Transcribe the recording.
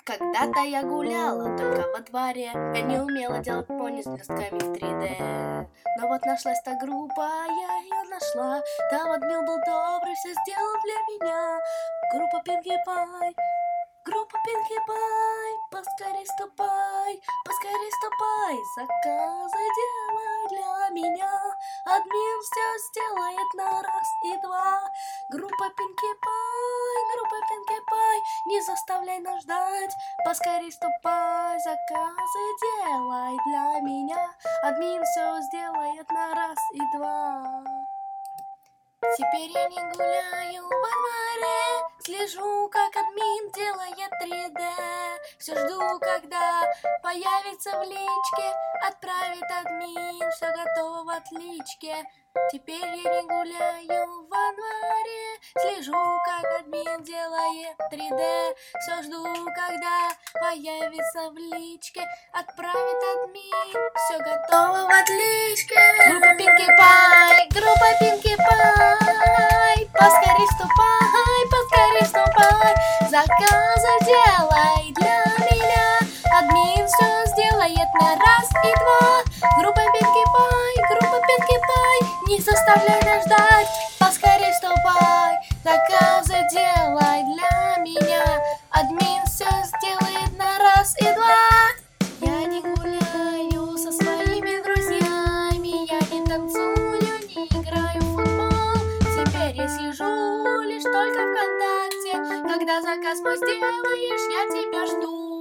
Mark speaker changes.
Speaker 1: Когда-то я гуляла только во дворе. Я не умела делать пони с блестками в 3D. Но вот нашлась та группа, я ее нашла. Там админ был добрый, все сделал для меня. Группа Pinkie Pie, группа Pinkie Pie. Поскорей ступай, заказы делай для меня. Админ все сделает на раз и два. Группа Pinkie Pie, не заставляй нас ждать. Поскорей ступай, заказы делай для меня. Админ все сделает на раз и два. Теперь я не гуляю во дворе, слежу, как админ делает 3D. Все жду, когда появится в личке, отправит админ, все готово в отличке. Теперь я не гуляю во дворе, слежу, как админ делает 3D. Все жду, когда появится в личке, отправит админ, все готово в отличке. Группа Pinkie Pie, группа Pinkie Pie. Поскорей ступай, заказы делай для меня. Админ все сделает на раз и два. Группа Pinkie Pie, не заставляй нас ждать. Поскорей ступай, заказы делай для меня. Админ все сделает на раз и два. Я не гуляю со своими друзьями, я не танцую, не играю в футбол. Теперь я сижу лишь только ВКонтакте. Когда заказ мой сделаешь, я тебя жду.